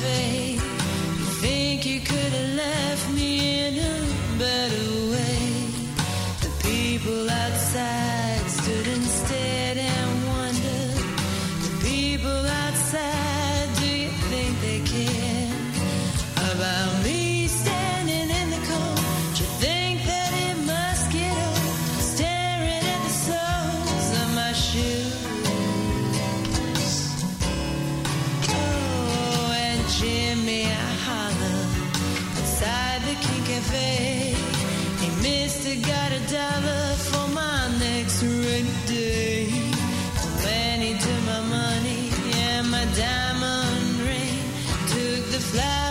cafe. You think you could have left me in a better way. The people outside stood and stared and wondered. The people outside, do you think they care about me standing in the cold? Do you think that it must get old, staring at the soles of my shoes? Oh, and Jimmy, I holler inside the King Cafe. Hey, mister, got $1 for my next rainy day. Oh, man, he took my money and my diamond ring, took the fly